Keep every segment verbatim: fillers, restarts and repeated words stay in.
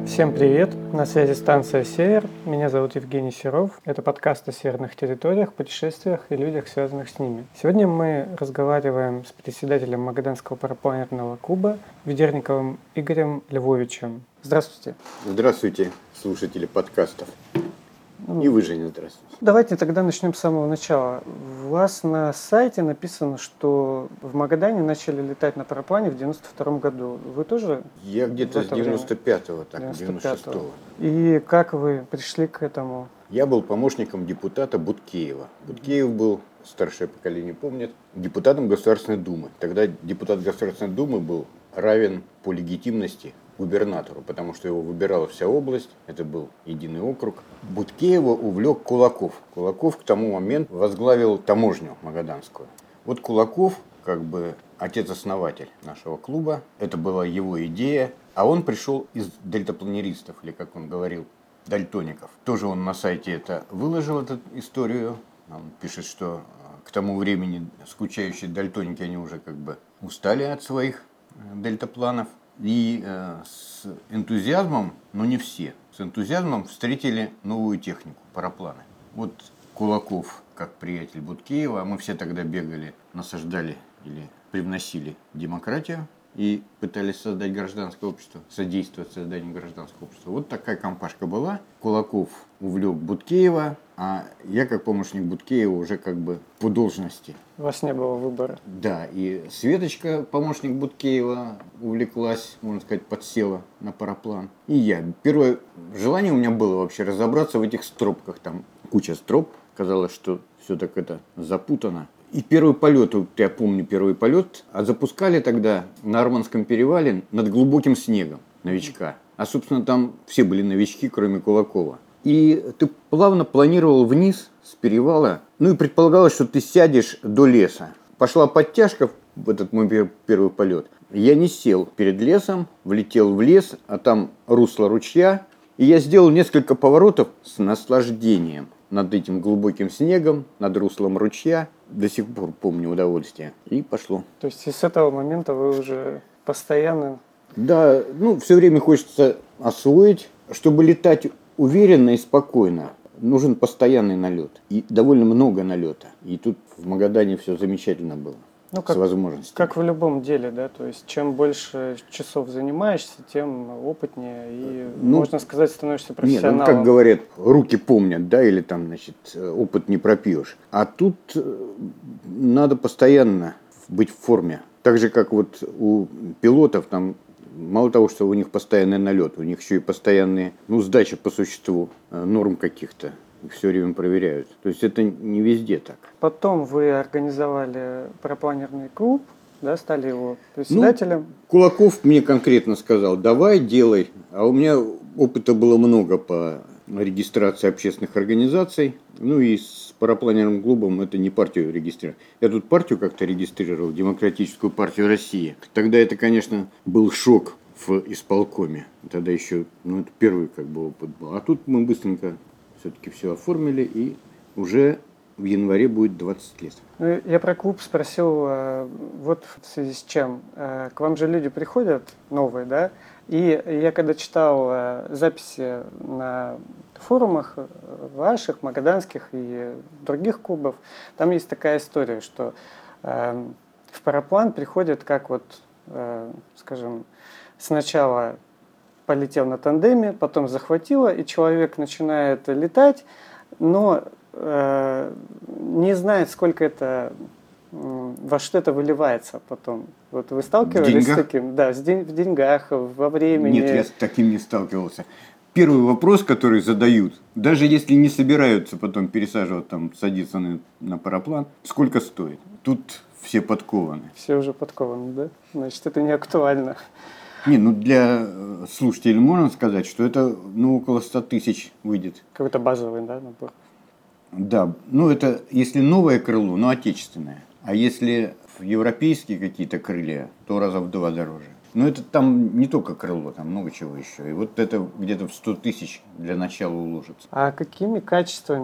Всем привет! На связи станция «Север». Меня зовут Евгений Серов. Это подкаст о северных территориях, путешествиях и людях, связанных с ними. Сегодня мы разговариваем с председателем Магаданского парапланерного клуба Ведерниковым Игорем Львовичем. Здравствуйте. Здравствуйте, слушатели подкастов. И вы, Женя, здравствуйте. Давайте тогда начнем с самого начала. У вас на сайте написано, что в Магадане начали летать на параплане в девяносто втором году. Вы тоже? Я где-то с девяносто пятого, так, девяносто шестого. И как вы пришли к этому? Я был помощником депутата Буткеева. Буткеев был, старшее поколение помнит, депутатом Государственной Думы. Тогда депутат Государственной Думы был равен по легитимности губернатору, потому что его выбирала вся область, это был единый округ. Буткеева увлек Кулаков. Кулаков к тому моменту возглавил таможню магаданскую. Вот Кулаков, как бы отец-основатель нашего клуба, это была его идея, а он пришел из дельтапланеристов, или как он говорил, дальтоников. Тоже он на сайте это выложил, эту историю. Он пишет, что к тому времени скучающие дальтоники, они уже как бы устали от своих дельтапланов. И э, с энтузиазмом, но не все, с энтузиазмом встретили новую технику, парапланы. Вот Кулаков, как приятель Буткеева, мы все тогда бегали, насаждали или привносили демократию и пытались создать гражданское общество, содействовать созданию гражданского общества. Вот такая компашка была. Кулаков увлек Буткеева, а я, как помощник Буткеева, уже как бы по должности. У вас не было выбора. Да, и Светочка, помощник Буткеева, увлеклась, можно сказать, подсела на параплан. И я. Первое желание у меня было вообще разобраться в этих стропках. Там куча строп. Казалось, что все так это запутано. И первый полет, вот я помню первый полет, а запускали тогда на Арманском перевале над глубоким снегом новичка. А, собственно, там все были новички, кроме Кулакова. И ты плавно планировал вниз с перевала, ну и предполагалось, что ты сядешь до леса. Пошла подтяжка в этот мой первый полет. Я не сел перед лесом, влетел в лес, а там русло ручья. И я сделал несколько поворотов с наслаждением над этим глубоким снегом, над руслом ручья. До сих пор помню удовольствие. И пошло. То есть и с этого момента вы уже постоянно... Да, ну все время хочется освоить, чтобы летать уверенно и спокойно. Нужен постоянный налет. И довольно много налета. И тут в Магадане все замечательно было. Ну, как, с возможностями. Как в любом деле, да, то есть чем больше часов занимаешься, тем опытнее и, ну, можно сказать, становишься профессионалом. Нет, ну, как говорят, руки помнят, да, или там, значит, опыт не пропьешь. А тут надо постоянно быть в форме. Так же, как вот у пилотов, там, мало того, что у них постоянный налет, у них еще и постоянные, ну, сдача по существу норм каких-то. Все время проверяют. То есть это не везде так. Потом вы организовали парапланерный клуб, да, стали его председателем. Ну, Кулаков мне конкретно сказал: давай, делай. А у меня опыта было много по регистрации общественных организаций. Ну и с парапланерным клубом это не партию регистрировал. Я тут партию как-то регистрировал, Демократическую партию России. Тогда это, конечно, был шок в исполкоме. Тогда еще, ну, это первый как бы опыт был. А тут мы быстренько все-таки все оформили, и уже в январе будет двадцать лет. Я про клуб спросил, вот в связи с чем. К вам же люди приходят новые, да? И я когда читал записи на форумах ваших, магаданских и других клубов, там есть такая история, что в параплан приходят как вот, скажем, сначала полетел на тандеме, потом захватило, и человек начинает летать, но э, не знает, сколько это, э, во что это выливается потом. Вот вы сталкивались с таким? Да, в деньгах, во времени. Нет, я с таким не сталкивался. Первый вопрос, который задают, даже если не собираются потом пересаживать, там, садиться на, на параплан, сколько стоит? Тут все подкованы. Все уже подкованы, да? Значит, это не актуально. Не, ну для слушателей можно сказать, что это, ну, около ста тысяч выйдет. Какой-то базовый, да, набор? Да, ну это если новое крыло, но отечественное. А если европейские какие-то крылья, то раза в два дороже. Но это там не только крыло, там много чего еще. И вот это где-то в сто тысяч для начала уложится. А какими качествами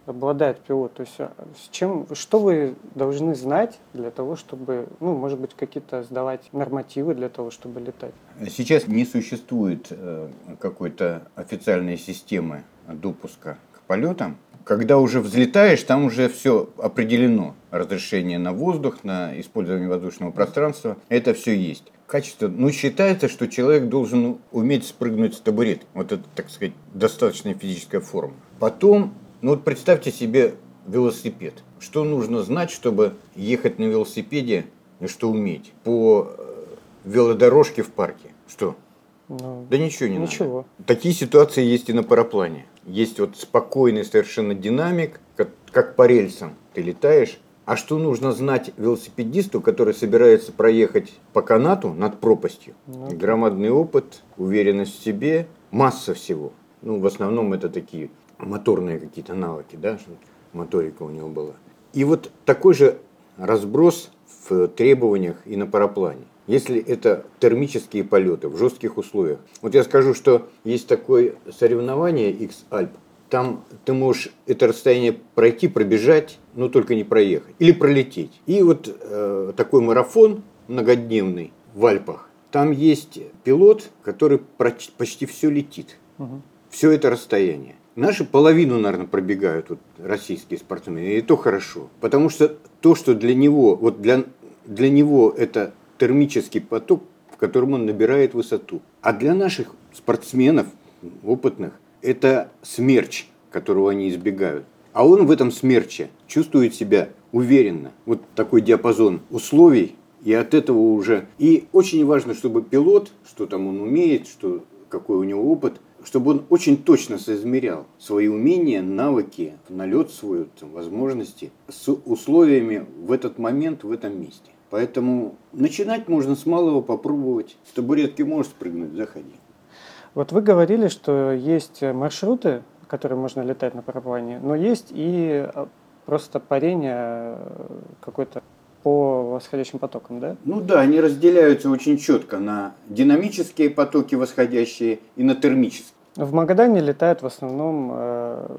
обладает пилот? То есть а, с чем, что вы должны знать для того, чтобы, ну, может быть, какие-то сдавать нормативы для того, чтобы летать? Сейчас не существует э, какой-то официальной системы допуска к полетам. Когда уже взлетаешь, там уже все определено. Разрешение на воздух, на использование воздушного пространства. Это все есть. Качество, ну, считается, что человек должен уметь спрыгнуть с табурета. Вот это, так сказать, достаточная физическая форма. Потом, ну вот представьте себе велосипед. Что нужно знать, чтобы ехать на велосипеде и что уметь? По велодорожке в парке. Что? Ну, Да ничего не ничего. надо. Такие ситуации есть и на параплане. Есть вот спокойный совершенно динамик, как, как по рельсам ты летаешь. А что нужно знать велосипедисту, который собирается проехать по канату над пропастью? Ну, Громадный опыт, уверенность в себе, масса всего. Ну, в основном это такие моторные какие-то навыки, да, что моторика у него была. И вот такой же разброс в требованиях и на параплане. Если это термические полеты в жестких условиях. Вот я скажу, что есть такое соревнование X-Alp. Там ты можешь это расстояние пройти, пробежать, но только не проехать. Или пролететь. И вот э, такой марафон многодневный в Альпах. Там есть пилот, который почти все летит. угу. Все это расстояние. Наши половину, наверное, пробегают вот, российские спортсмены. И то хорошо. Потому что то, что для него, вот для, для него это термический поток, в котором он набирает высоту. А для наших спортсменов, опытных, это смерч, которого они избегают. А он в этом смерче чувствует себя уверенно. Вот такой диапазон условий, и от этого уже... И очень важно, чтобы пилот, что там он умеет, что, какой у него опыт, чтобы он очень точно соизмерял свои умения, навыки, налет свой, там, возможности с условиями в этот момент, в этом месте. Поэтому начинать можно с малого, попробовать. С табуретки можешь спрыгнуть, заходи. Вот вы говорили, что есть маршруты, которые можно летать на параплане, но есть и просто парение какое-то по восходящим потокам, да? Ну да, они разделяются очень четко на динамические потоки восходящие и на термические. В Магадане летают в основном э,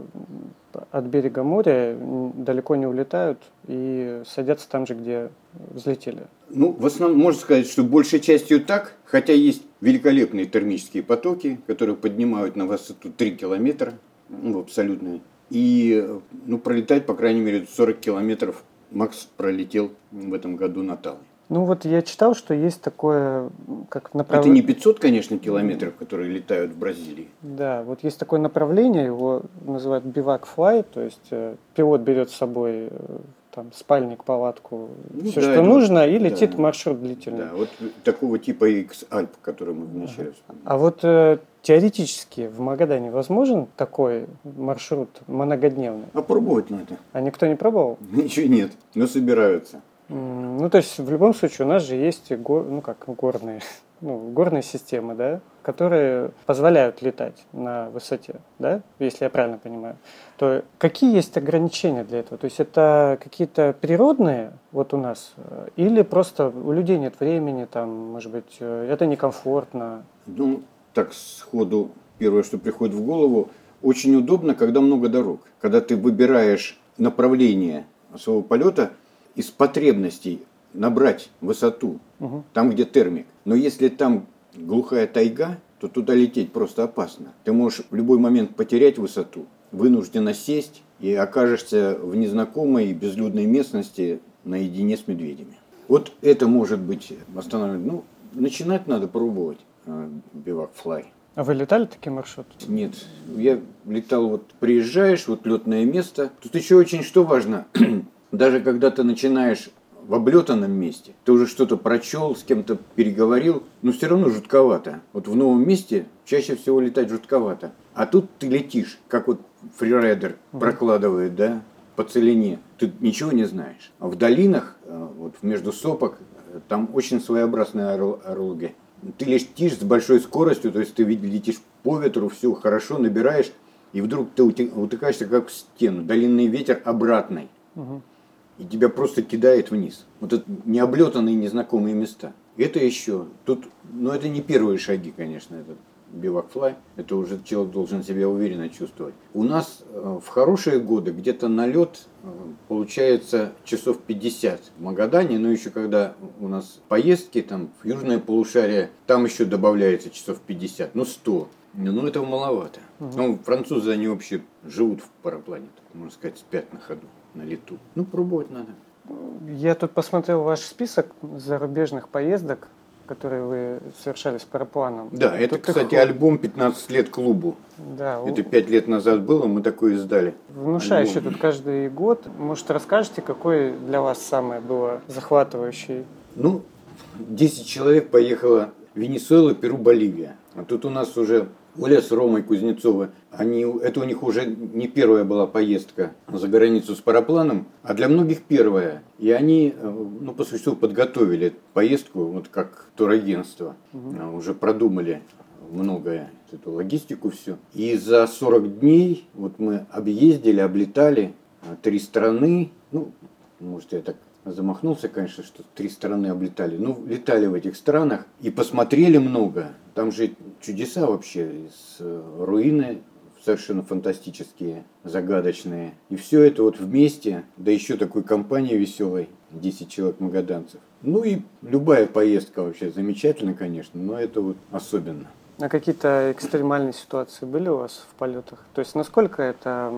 от берега моря, далеко не улетают и садятся там же, где взлетели. Ну, в основном можно сказать, что большей частью так, хотя есть великолепные термические потоки, которые поднимают на высоту три километра, ну, абсолютно. И ну, пролетать, по крайней мере, сорок километров Макс пролетел в этом году на Талой. Ну вот я читал, что есть такое, как направление... Это не пятьсот, конечно, километров, которые летают в Бразилии. Да, вот есть такое направление, его называют бивак флай, то есть э, пилот берет с собой э, там спальник, палатку, Ну, все, да, что это нужно, вот, и летит да. маршрут длительный. Да, вот такого типа X-Alp, который мы вначале вспомнили. А вот э, теоретически в Магадане возможен такой маршрут многодневный? А пробовать надо. А никто не пробовал? Ничего нет, но собираются. М, Ну, то есть, в любом случае, у нас же есть го- ну, как, горные, ну, горные системы, да, которые позволяют летать на высоте, да, если я правильно понимаю. То какие есть ограничения для этого? То есть, это какие-то природные вот у нас, э, или просто у людей нет времени, там, может быть, э, это некомфортно? Ну, так сходу, первое, что приходит в голову, очень удобно, когда много дорог. Когда ты выбираешь направление своего полета из потребностей набрать высоту, Угу. там, где термик. Но если там глухая тайга, то туда лететь просто опасно. Ты можешь в любой момент потерять высоту, вынужденно сесть и окажешься в незнакомой безлюдной местности наедине с медведями. Вот это может быть останавливать. Ну, начинать надо пробовать бивак флай. А вы летали такие маршруты? Нет, я летал, вот приезжаешь, вот летное место. Тут еще очень что важно, даже когда ты начинаешь в облетанном месте, ты уже что-то прочел, с кем-то переговорил, но все равно жутковато. Вот в новом месте чаще всего летать жутковато. А тут ты летишь, как вот фрирайдер прокладывает, да, по целине. Ты ничего не знаешь. А в долинах, вот между сопок, там очень своеобразная орология. Ты летишь с большой скоростью, то есть ты летишь по ветру, все хорошо, набираешь, и вдруг ты утыкаешься как в стену. Долинный ветер обратный. Угу. И тебя просто кидает вниз. Вот это необлетанные незнакомые места. Это еще. Тут, но это не первые шаги, конечно, этот бивак флай. Это уже человек должен себя уверенно чувствовать. У нас э, в хорошие годы где-то налет э, получается часов пятьдесят в Магадане, но еще когда у нас поездки там в южное полушарие, там еще добавляется часов пятьдесят, ну сто. Ну этого маловато. Угу. Ну, французы, они вообще живут в параплане, можно сказать, спят на ходу, на лету. Ну, пробовать надо. Я тут посмотрел ваш список зарубежных поездок, которые вы совершали с парапланом. Да, это, тут кстати, их... альбом «пятнадцать лет клубу». Да, это пять лет назад было, мы такое издали. Внушающий тут каждый год. Может, расскажете, какой для вас самое было захватывающий? Ну, десять человек поехало в Венесуэлу, Перу, Боливия. А тут у нас уже Оля с Ромой Кузнецовы, они, это у них уже не первая была поездка за границу с парапланом, а для многих первая. И они, ну, по существу, подготовили поездку, вот как турагентство, угу. Уже продумали многое, эту логистику, все. И за сорок дней вот мы объездили, облетали три страны, ну, может, я так замахнулся, конечно, что три страны облетали. Ну, летали в этих странах и посмотрели много. Там же чудеса вообще, руины совершенно фантастические, загадочные. И все это вот вместе, да еще такой компании веселой, десять человек магаданцев. Ну и любая поездка вообще замечательна, конечно, но это вот особенно. А какие-то экстремальные ситуации были у вас в полетах? То есть насколько это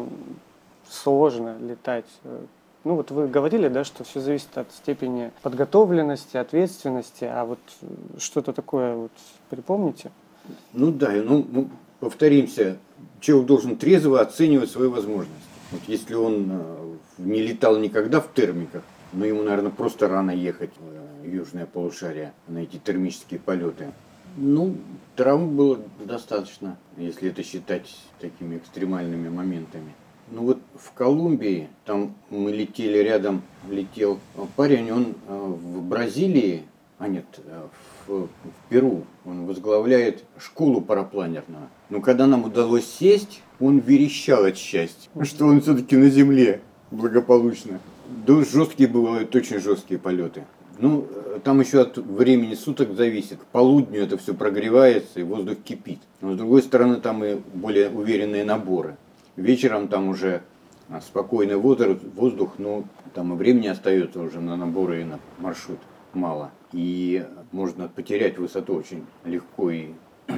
сложно летать? Ну вот вы говорили, да, что все зависит от степени подготовленности, ответственности, а вот что-то такое вот припомните? Ну да, ну, ну повторимся, человек должен трезво оценивать свои возможности. Вот если он не летал никогда в термиках, но ему, наверное, просто рано ехать в южное полушарие на эти термические полеты. Ну, травм было достаточно, если это считать такими экстремальными моментами. Ну вот в Колумбии, там мы летели рядом, летел парень, он в Бразилии, а нет, в, в Перу, он возглавляет школу парапланерную. Но когда нам удалось сесть, он верещал от счастья, что он все-таки на земле благополучно. Да, жесткие бывают, очень жесткие полеты. Ну, там еще от времени суток зависит. К полудню это все прогревается и воздух кипит. Но с другой стороны, там и более уверенные наборы. Вечером там уже спокойный воздух, но там и времени остается уже на наборы и на маршрут мало. И можно потерять высоту очень легко и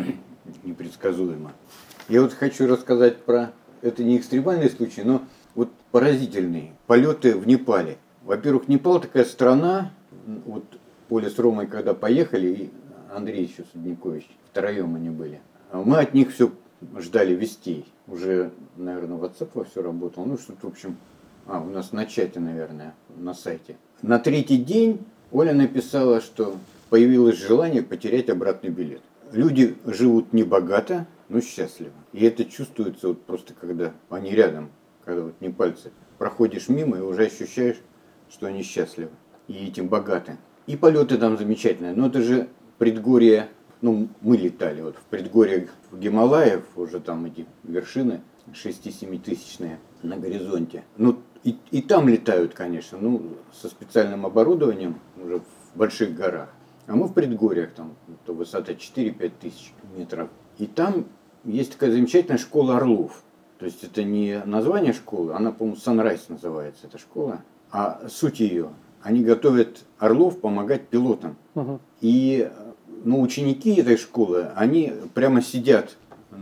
непредсказуемо. Я вот хочу рассказать про, это не экстремальный случай, но вот поразительные полеты в Непале. Во-первых, Непал такая страна, вот Оля с Ромой когда поехали, и Андрей еще Судникович, втроем они были, мы от них все ждали вестей. Уже, наверное, WhatsApp во все работал. Ну, что-то, в общем, а, у нас на чате, наверное, на сайте. На третий день Оля написала, что появилось желание потерять обратный билет. Люди живут небогато, но счастливо. И это чувствуется вот просто, когда они рядом, когда вот не пальцы. Проходишь мимо и уже ощущаешь, что они счастливы. И этим богаты. И полеты там замечательные. Но это же предгорье. Ну, мы летали вот в предгорьях Гималаев, уже там эти вершины шесть-семь тысячные на горизонте. Ну, и, и там летают, конечно, ну, со специальным оборудованием уже в больших горах. А мы в предгорьях, там, то высота четыре-пять тысяч метров. И там есть такая замечательная школа орлов. То есть это не название школы, она, по-моему, Sunrise называется эта школа. А суть ее, они готовят орлов помогать пилотам. Угу. И ну, ученики этой школы, они прямо сидят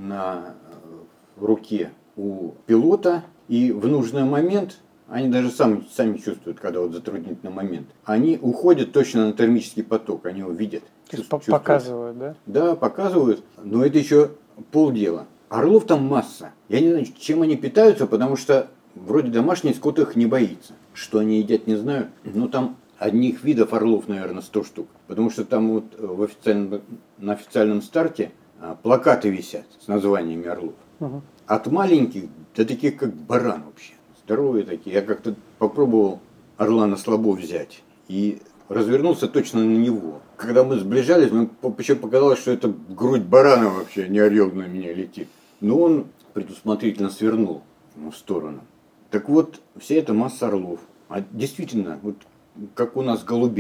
на руке у пилота, и в нужный момент, они даже сами, сами чувствуют, когда вот затруднительный момент, они уходят точно на термический поток, они его видят. То есть показывают, да? Да, показывают, но это еще полдела. Орлов там масса. Я не знаю, чем они питаются, потому что вроде домашний скот их не боится. Что они едят, не знаю, но там одних видов орлов, наверное, сто штук. Потому что там вот в официальном, на официальном старте плакаты висят с названиями орлов. Угу. От маленьких до таких, как баран вообще. Здоровые такие. Я как-то попробовал орла на слабо взять. И развернулся точно на него. Когда мы сближались, мне еще показалось, что это грудь барана вообще, не орел на меня летит. Но он предусмотрительно свернул в сторону. Так вот, вся эта масса орлов. А действительно, вот как у нас голубей.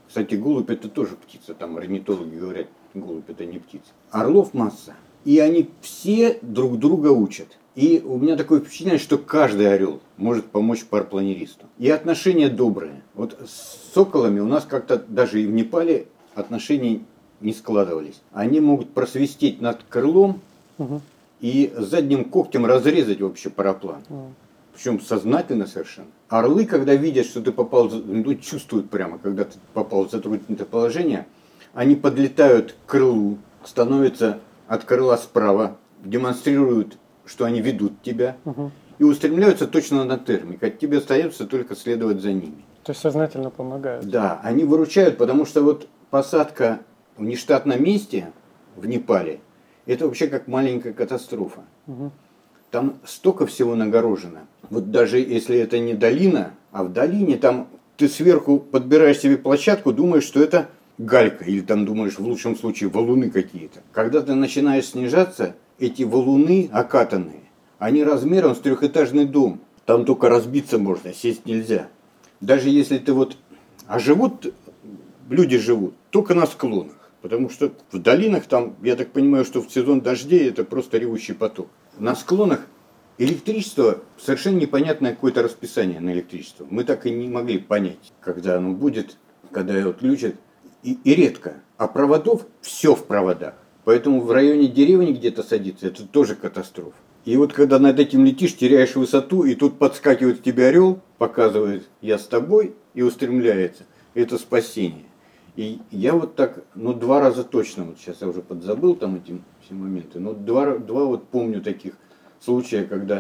Кстати, голубь это тоже птица. Там орнитологи говорят, голубь это не птица. Орлов масса. И они все друг друга учат. И у меня такое впечатление, что каждый орел может помочь парапланеристу. И отношения добрые. Вот с соколами у нас как-то даже и в Непале отношения не складывались. Они могут просвистеть над крылом Угу. и задним когтем разрезать вообще параплан. Угу. Причем сознательно совершенно. Орлы, когда видят, что ты попал, ну, чувствуют прямо, когда ты попал в затруднительное положение, они подлетают к крылу, становятся от крыла справа, демонстрируют, что они ведут тебя, Угу. и устремляются точно на термик. А тебе остается только следовать за ними. То есть сознательно помогают. Да, они выручают, потому что вот посадка в нештатном месте в Непале, это вообще как маленькая катастрофа. Угу. Там столько всего нагорожено. Вот даже если это не долина, а в долине там ты сверху подбираешь себе площадку, думаешь, что это галька, или там думаешь в лучшем случае валуны какие-то. Когда ты начинаешь снижаться, эти валуны окатанные, они размером с трехэтажный дом. Там только разбиться можно, сесть нельзя. Даже если ты вот... А живут, люди живут только на склонах. Потому что в долинах там, я так понимаю, что в сезон дождей это просто ревущий поток. На склонах электричество, совершенно непонятное какое-то расписание на электричество. Мы так и не могли понять, когда оно будет, когда его отключат. И, и редко. А проводов все в проводах. Поэтому в районе деревни где-то садиться, это тоже катастрофа. И вот когда над этим летишь, теряешь высоту, и тут подскакивает к тебе орел, показывает «я с тобой» и устремляется. Это спасение. И я вот так, ну два раза точно, вот сейчас я уже подзабыл там эти все моменты, но два, два вот помню таких случая, когда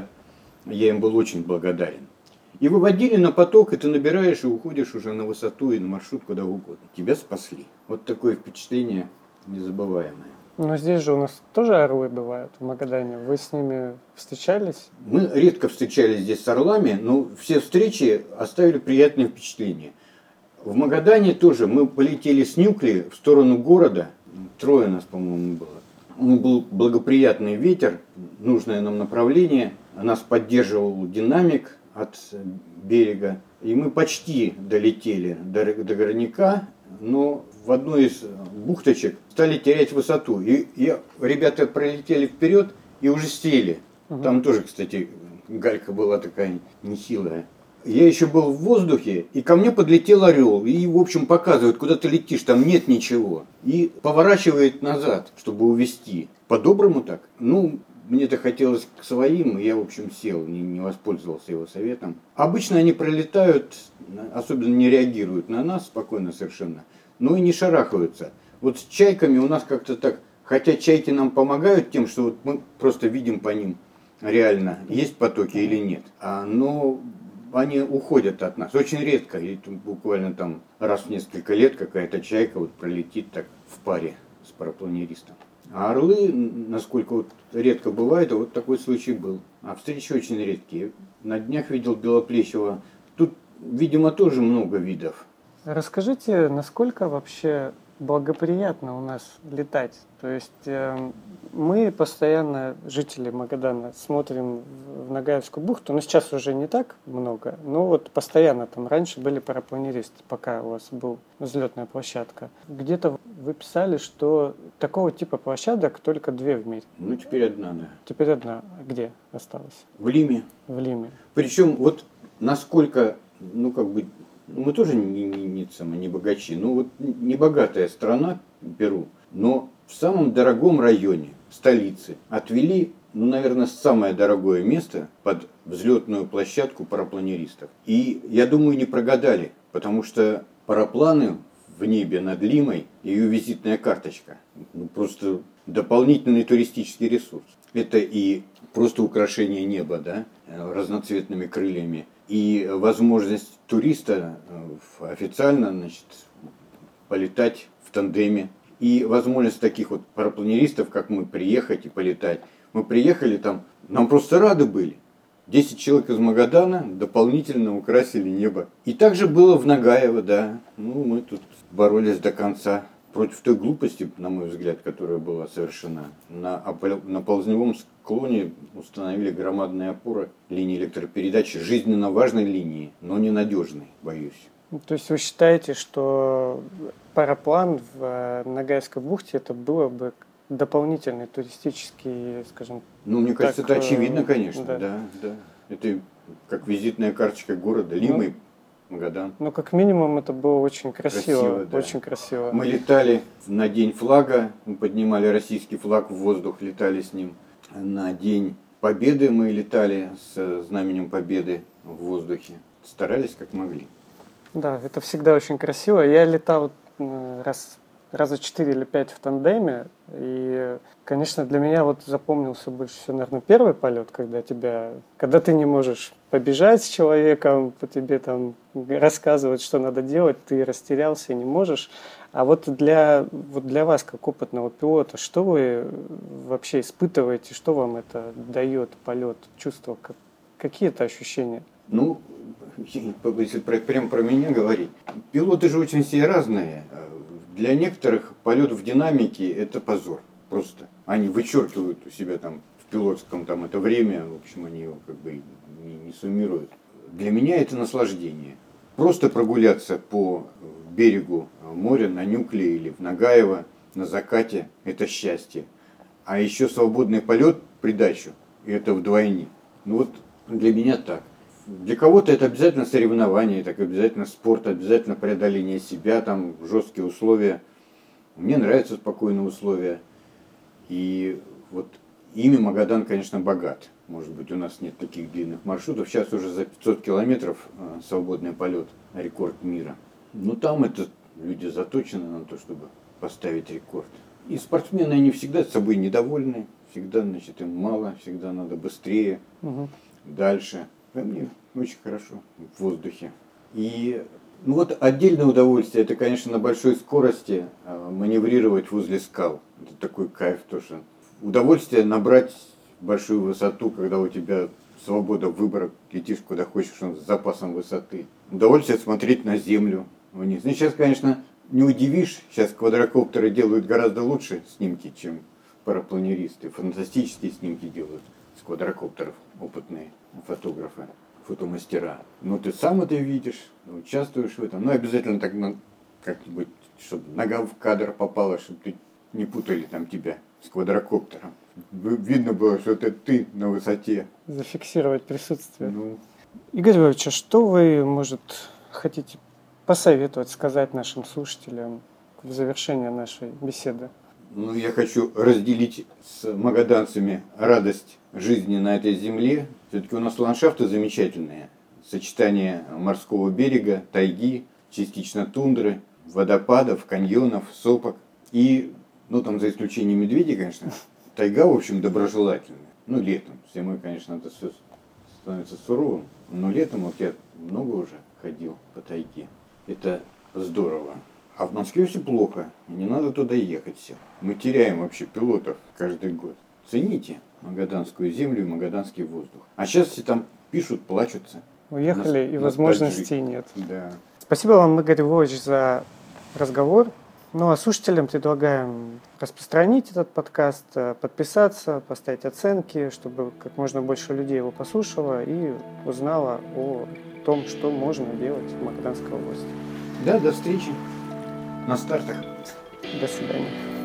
я им был очень благодарен. И выводили на поток, и ты набираешь и уходишь уже на высоту и на маршрут куда угодно. Тебя спасли. Вот такое впечатление незабываемое. Но здесь же у нас тоже орлы бывают в Магадане. Вы с ними встречались? Мы редко встречались здесь с орлами, но все встречи оставили приятное впечатление. В Магадане тоже мы полетели с Нюкли в сторону города. Трое нас, по-моему, было. Ну, был благоприятный ветер, нужное нам направление. Нас поддерживал динамик от берега. И мы почти долетели до, до горняка, но в одной из бухточек стали терять высоту. И, и ребята пролетели вперед и уже сели. Угу. Там тоже, кстати, галька была такая нехилая. Я еще был в воздухе, и ко мне подлетел орел. И, в общем, показывает, куда ты летишь, там нет ничего. И поворачивает назад, чтобы увести. По-доброму так. Ну, мне-то хотелось к своим, и я, в общем, сел, не, не воспользовался его советом. Обычно они пролетают, особенно не реагируют на нас спокойно совершенно, но и не шарахаются. Вот с чайками у нас как-то так, хотя чайки нам помогают тем, что вот мы просто видим по ним реально, есть потоки или нет. А, но они уходят от нас. Очень редко, и буквально там раз в несколько лет какая-то чайка вот пролетит так в паре с парапланеристом. А орлы, насколько вот редко бывает, вот такой случай был. А встречи очень редкие. На днях видел белоплечего. Тут, видимо, тоже много видов. Расскажите, насколько вообще благоприятно у нас летать? То есть э, мы постоянно, жители Магадана, смотрим в Нагаевскую бухту, но сейчас уже не так много, но вот постоянно там раньше были парапланеристы, пока у вас была взлетная площадка. Где-то вы писали, что такого типа площадок только две в мире. Ну, теперь одна, да. Теперь одна. Где осталась? В Лиме. В Лиме. Причем вот насколько, ну как бы, мы тоже не, не, не, не, не богачи, но вот не богатая страна, Перу, но в самом дорогом районе, столицы, отвели, ну, наверное, самое дорогое место под взлетную площадку парапланеристов. И, я думаю, не прогадали, потому что парапланы в небе над Лимой, ее визитная карточка, ну, просто дополнительный туристический ресурс. Это и просто украшение неба, да, разноцветными крыльями, и возможность туриста официально, значит, полетать в тандеме. И возможность таких вот парапланеристов, как мы, приехать и полетать. Мы приехали там, нам просто рады были. десять человек из Магадана дополнительно украсили небо. И также было в Нагаево, да. Ну, мы тут боролись до конца против той глупости, на мой взгляд, которая была совершена. На, на ползневом склоне установили громадные опоры линии электропередачи, жизненно важной линии, но ненадежной, боюсь. Ну, то есть вы считаете, что параплан в э, Ногайской бухте это было бы дополнительный туристический, скажем, Ну, мне кажется, так, это э, очевидно, конечно, да. да, да. Это как визитная карточка города, Лима и Магадан. Ну, как минимум, это было очень красиво, Красиво, да. очень красиво. Мы летали на День флага, мы поднимали российский флаг в воздух, летали с ним. На День Победы мы летали с знаменем Победы в воздухе. Старались как могли. Да, это всегда очень красиво. Я летал м, раз, раза четыре или пять в тандеме, и, конечно, для меня вот запомнился больше всего, наверное, первый полет, когда тебя, когда ты не можешь побежать с человеком, по тебе там рассказывают, что надо делать, ты растерялся и не можешь. А вот для, вот для вас, как опытного пилота, что вы вообще испытываете, что вам это дает полет, чувство, как, какие это ощущения? Ну, если про, прям про меня говорить, пилоты же очень все разные. Для некоторых полет в динамике это позор просто. Они вычеркивают у себя там в пилотском там это время, в общем, они его как бы не, не суммируют. Для меня это наслаждение. Просто прогуляться по берегу моря на Нюкле или в Нагаево на закате это счастье. А еще свободный полет в придачу, и это вдвойне. Ну вот для меня так. Для кого-то это обязательно соревнование, так обязательно спорт, обязательно преодоление себя, там жесткие условия. Мне нравятся спокойные условия. И вот ими Магадан, конечно, богат. Может быть, у нас нет таких длинных маршрутов. Сейчас уже за пятьсот километров свободный полет, рекорд мира. Но там это люди заточены на то, чтобы поставить рекорд. И спортсмены, они всегда с собой недовольны. Всегда, значит, им мало, всегда надо быстрее, Угу. дальше. Да, мне очень хорошо в воздухе. И ну вот отдельное удовольствие, это, конечно, на большой скорости э, маневрировать возле скал. Это такой кайф тоже. Удовольствие набрать большую высоту, когда у тебя свобода выбора, летишь куда хочешь с запасом высоты. Удовольствие смотреть на землю вниз. Ну, сейчас, конечно, не удивишь, сейчас квадрокоптеры делают гораздо лучше снимки, чем парапланеристы. Фантастические снимки делают с квадрокоптеров опытные фотографы, фотомастера. Но ты сам это видишь, участвуешь в этом. Ну, обязательно так ну, как-нибудь, чтобы нога в кадр попала, чтобы ты не путали там тебя с квадрокоптером. Видно было, что это ты на высоте. Зафиксировать присутствие. Ну, Игорь Львович, а что вы, может, хотите посоветовать, сказать нашим слушателям в завершение нашей беседы? ну, я хочу разделить с магаданцами радость жизни на этой земле. Все-таки у нас ландшафты замечательные. Сочетание морского берега, тайги, частично тундры, водопадов, каньонов, сопок. И, ну там за исключением медведей, конечно, тайга, в общем, доброжелательная. Ну, летом. Зимой, конечно, это все становится суровым. Но летом вот я много уже ходил по тайге. Это здорово. А в Москве все плохо. Не надо туда ехать все. Мы теряем вообще пилотов каждый год. Цените магаданскую землю и магаданский воздух. А сейчас все там пишут, плачутся. Уехали, Нас- и возможностей ностальжи. нет. Да. Спасибо вам, Игорь Львович, за разговор. Ну а слушателям предлагаем распространить этот подкаст, э, подписаться, поставить оценки, чтобы как можно больше людей его послушало и узнало о том, что можно делать в Магаданской области. Да, до встречи на стартах. До свидания.